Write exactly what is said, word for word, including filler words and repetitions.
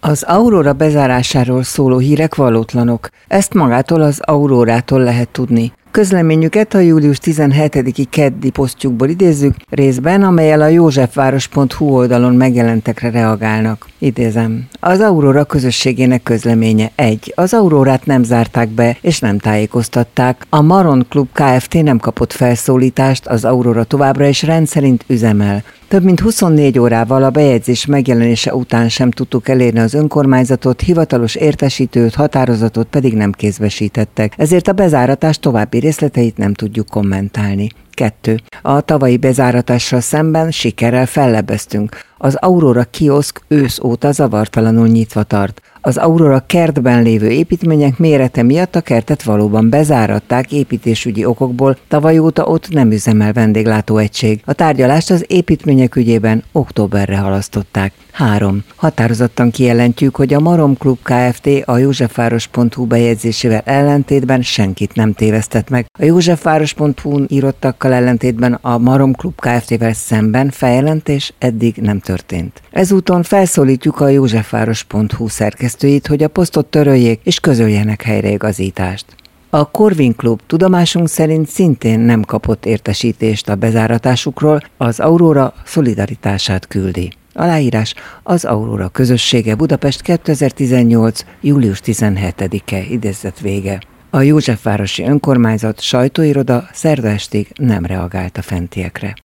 Az Aurora bezárásáról szóló hírek valótlanok. Ezt magától az Aurórától lehet tudni. Közleményüket a július tizenhetediki keddi posztjukból idézzük, részben, amellyel a józsefváros pont hu oldalon megjelentekre reagálnak. Idézem. Az Aurora közösségének közleménye egy. Az Aurórát nem zárták be, és nem tájékoztatták. A Maron Klub Kft. Nem kapott felszólítást, az Aurora továbbra is rendszerint üzemel. Több mint huszonnégy órával a bejegyzés megjelenése után sem tudtuk elérni az önkormányzatot, hivatalos értesítőt, határozatot pedig nem kézbesítettek, ezért a bezáratás további részleteit nem tudjuk kommentálni. kettő. A tavalyi bezáratással szemben sikerrel fellebbeztünk. Az Aurora kioszk ősz óta zavartalanul nyitva tart. Az Aurora kertben lévő építmények mérete miatt a kertet valóban bezáratták építésügyi okokból, tavaly óta ott nem üzemel vendéglátóegység. A tárgyalást az építmények ügyében októberre halasztották. három. Határozottan kijelentjük, hogy a Maron Klub Kft. A józsefváros pont hu bejegyzésével ellentétben senkit nem tévesztett meg. A józsefváros pont hu-n írottakkal ellentétben a Maron Klub Kft.-vel szemben feljelentés eddig nem történt. Ezúton felszólítjuk a józsefváros pont hu szerkesztőit, hogy a posztot töröljék és közöljenek helyreigazítást. A Corvin Klub tudomásunk szerint szintén nem kapott értesítést a bezáratásukról, az Aurora szolidaritását küldi. Aláírás az Aurora közössége, Budapest, kétezer-tizennyolc. július tizenhetedike, idézet vége. A Józsefvárosi Önkormányzat sajtóiroda szerda estig nem reagált a fentiekre.